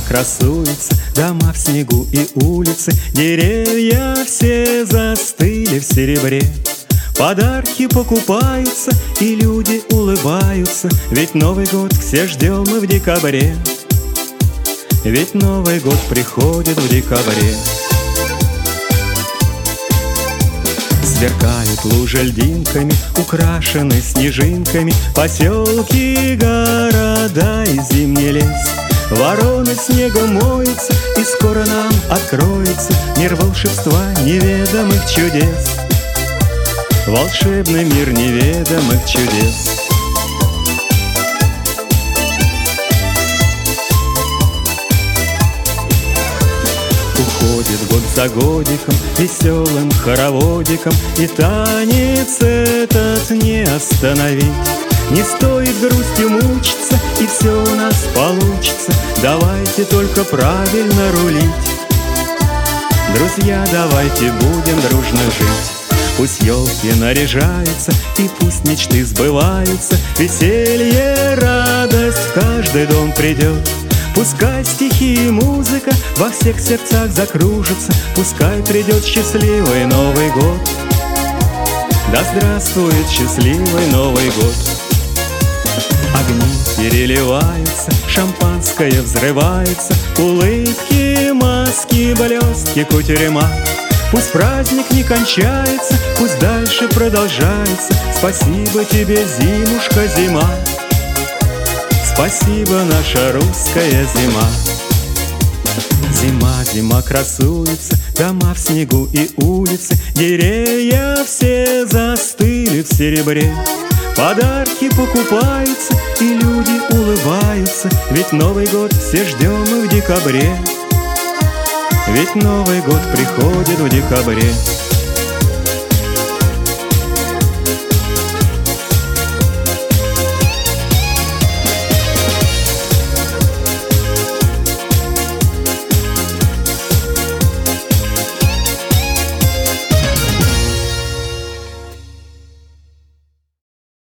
красуется, дома в снегу и улицы, деревья все застыли в серебре. Подарки покупаются, и люди улыбаются, ведь Новый год все ждем мы в декабре. Ведь Новый год приходит в декабре. Сверкают лужи льдинками, украшены снежинками поселки, города и зимний лес. Вороны снегом моются, и скоро нам откроется мир волшебства неведомых чудес. Волшебный мир неведомых чудес. Уходит год за годиком, веселым хороводиком, и танец этот не остановить. Не стоит грустью мучиться, и все у нас получится. Давайте только правильно рулить. Друзья, давайте будем дружно жить. Пусть елки наряжаются, и пусть мечты сбываются, веселье, радость в каждый дом придет. Пускай стихи и музыка во всех сердцах закружатся, пускай придет счастливый Новый год. Да здравствует счастливый Новый год. Огни переливаются, шампанское взрывается, улыбки, маски, блестки, кутерьма. Пусть праздник не кончается, пусть дальше продолжается. Спасибо тебе, зимушка, зима. Спасибо, наша русская зима. Зима, зима красуется, дома в снегу и улицы, деревья все застыли в серебре. Подарки покупаются, и люди улыбаются, ведь Новый год все ждем мы в декабре. Ведь Новый год приходит в декабре.